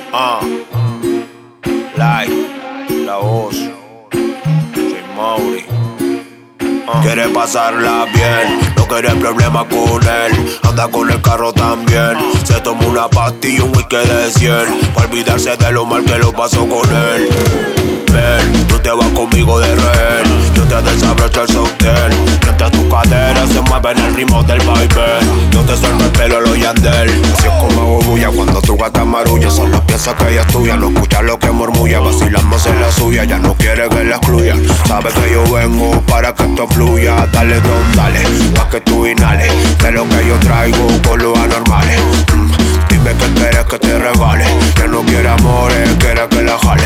Ah, Like, la voz, J Mauri. Quiere pasarla bien, no quiere problemas con él. Anda con el carro también. Se toma una pastilla y un whisky de 100 para olvidarse de lo mal que lo pasó con él. Ven, tú te vas conmigo de rehén. Yo te desabrocho el sostén. Mientras tu cadera se mueve en el ritmo del baile. Yo te suelto el pelo, lo Yandel. Así es como hago bulla cuando tú gastas marulla. Solo piensa que ella es tuya, no escuchas lo que murmulla. Vacilándose en la suya, ya no quiere que la excluya. Sabe que yo vengo para que esto fluya. Dale, don, dale, pa' que tú inhales de lo que yo traigo con los anormales. Dime que quieres que te regale. Que no quiere amores, quiere que la jale.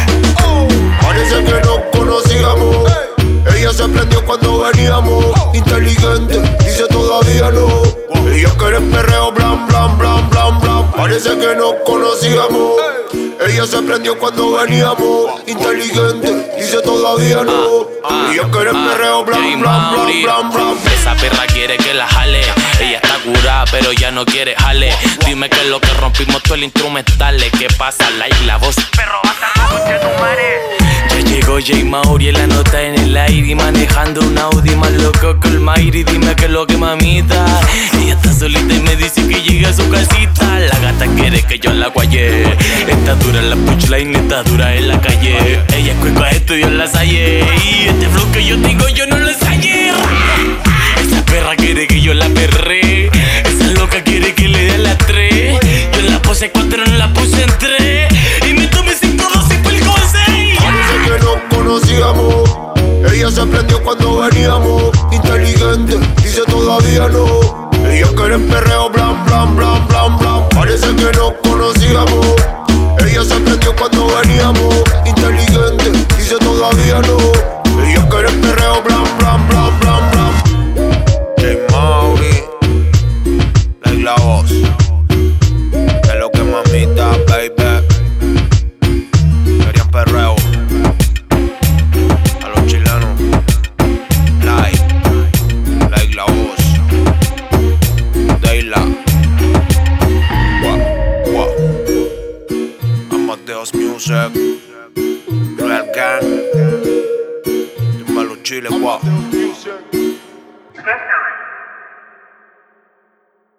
Parece que nos conocíamos. Ella se prendió cuando veníamos. Inteligente, dice todavía no. Ella quiere perreo, blan, blan, blan, blan, blan. Parece que nos conocíamos. Ella se prendió cuando veníamos. Inteligente, dice todavía no. Ella quiere perreo, blan, blan, blan, blan, blan. Esa perra quiere que la jale. Ella está curada, pero ya no quiere jale. Dime que es lo que rompimos todo el instrumental. ¿Qué pasa? La voz. Perro, hasta tu madre. Ya llegó J Mauri en la nota en el aire, manejando un Audi más loco que el Mayri. Dime que es lo que mamita. Ella está solita y me dice que llegue a su casita. La gata quiere que yo la guaye. Está dura en la punchline, está dura en la calle. Ella es cueca, estudió en la Salle. Y este flow que yo tengo yo no lo ensayé. Esa perra quiere que yo la perre. Esa loca quiere que le dé las 3. Yo en la puse 4, no la puse en 3. Y me tomé 5, 2 y fue el gol 6. Parece que nos conocíamos. Ella se prendió cuando veníamos. Inteligente, dice todavía no. Ella quiere perreo, blan, blan, blan, blan, blan. Parece que nos conocíamos. Ella se prendió cuando veníamos. Inteligente, dice todavía no. Ella quiere perreo, blan, blan, blan, blan, blan. J Mauri, Like la voz. Es lo que mamita, baby. Querían perreo. A los chilenos. Like la voz. Deila. Amadeus Music. Real Gang. Dímelo Chile,